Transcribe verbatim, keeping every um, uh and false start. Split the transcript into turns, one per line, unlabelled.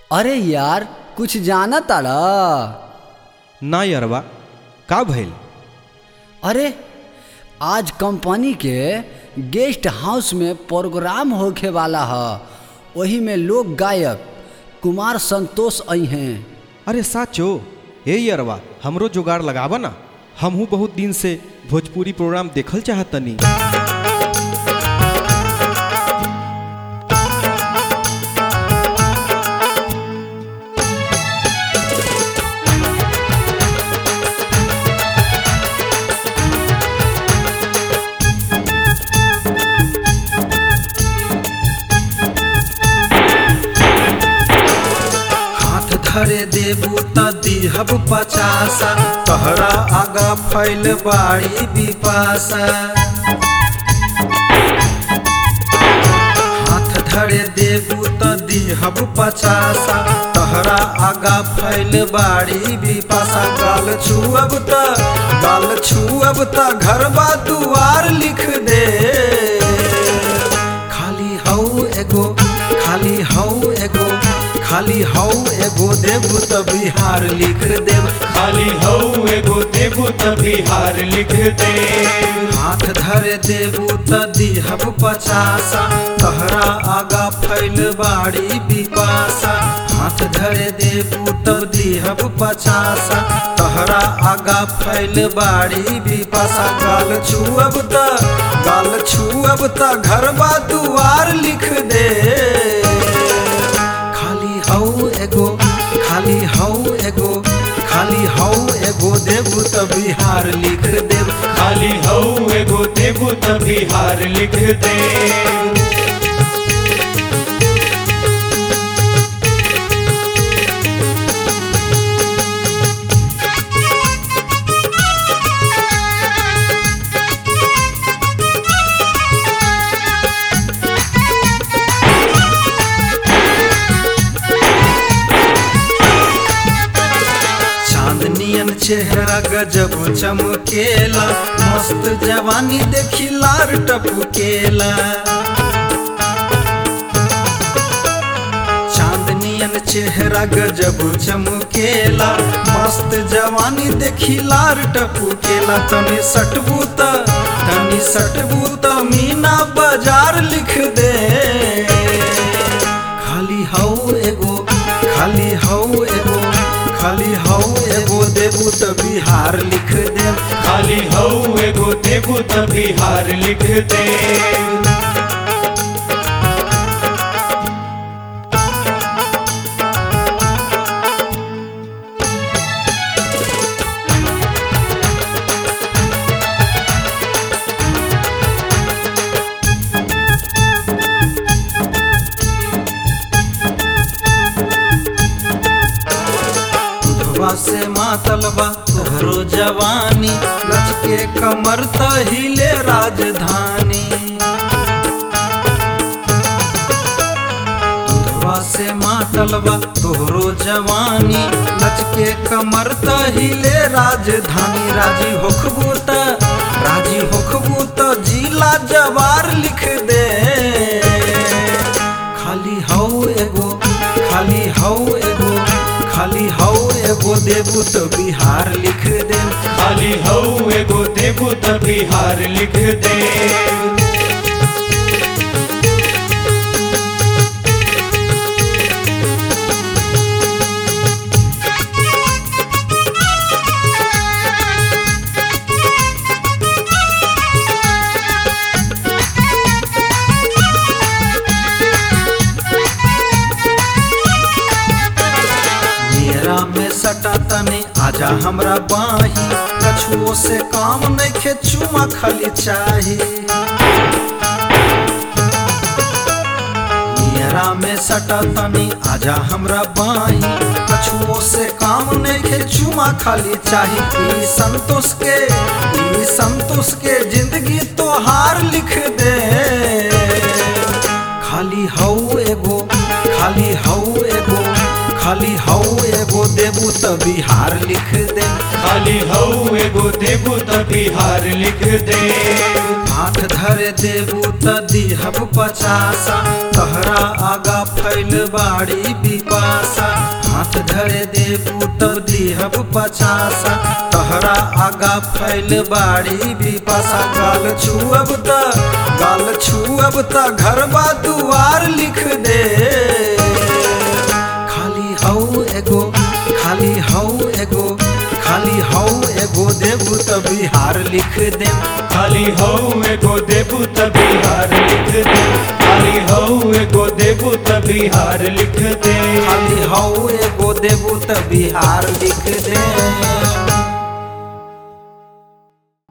अरे यार कुछ जाना ताड़ा?
ना यारवा, का भइल?
अरे आज कंपनी के गेस्ट हाउस में प्रोग्राम होखे वाला है। वही में लोक गायक कुमार संतोष आई हैं।
अरे साचो, ए यारवा हमरो जुगाड़ लगावा ना। हमहू बहुत दिन से भोजपुरी प्रोग्राम देखल चाहतनी।
धरे देबू त दिहब पचासा, तहरा आगा फैल बाड़ी बिपासा। हाथ धरे देबू त दिहब पचासा, तहरा आगा फैल बाड़ी बिपासा। गाल छुअब त गाल छुअब त घरबा दुआर लिख दे। खाली हऊ एगो खाली हऊ एगो खाली हऊ एगो देबू त बिहार लिख देब।
खाली हऊ एगो देबू त बिहार लिख दे।
हाथ धरे देबू त दिहब पचासा, तहरा आगा फैल बाड़ी बिपासा। हाथ धरे देबू त दिहब पचासा, तहरा आगा फैल बाड़ी बिपासा। गाल छुअब त गाल छुअब त घरबा दुआर लिख दे। हऊ एगो खाली हऊ एगो खाली हऊ एगो देबू त बिहार लिख देब।
खाली हऊ एगो देबू त बिहार लिख दे।
चेहरा गजब चमकेला, मस्त जवानी देखी लार टपकेला। चांदनियन चेहरा गजब चमकेला, मस्त जवानी देखी लार टपकेला। तनी सटबू त तनी सटबू त मीना बाजार लिख दे। खाली हऊ एगो खाली हऊ एगो खाली हऊ एगो देबू त बिहार लिख दे।
खाली हऊ एगो देबू त बिहार लिख दे।
से मातलबा तोहरो जवानी, लचके कमर त हिले राजधानी। दूधवा से मातलबा तोहरो जवानी, लचके कमर त हिले राजधानी। राजी होखबू त राजी होखबू त जिला जवार लिख दे। खाली हऊ एगो खाली हऊ एगो खाली हऊ एगो देबू त बिहार लिख दे।
खाली हऊ एगो देबू त बिहार लिख दे।
सटा तनी आजा हमरा बाही, कछुओ से काम नइखे चुमा खाली चाही। नियरा में सटा तनी आजा हमरा बाही, कछुओ से काम नइखे चुमा खाली चाही। ई संतोष के ई संतोष के जिंदगी तोहार लिख दे। खाली हऊ एगो खाली हऊ एगो खाली हऊ एगो देबू त बिहार लिख दे।
खाली हऊ एगो देबू त बिहार लिख दे।
हाथ धरे देबू त दिहब पचासा तहरा आगा फैल बाड़ी बिपासा हाथ धरे देबू तब दिहब पचासा तहरा आगा फैल बाड़ी बिपासा गाल छुअब त गाल छुअब त घरबा दुआर लिख दे खाली हौ एगो खाली हौ एगो खाली हौ एगो देबू त बिहार लिख दे
खाली हौ एगो देबू त बिहार लिख दे खाली हौ एगो देबू त बिहार लिख दे
खाली हौ एगो देबू त बिहार लिख दे।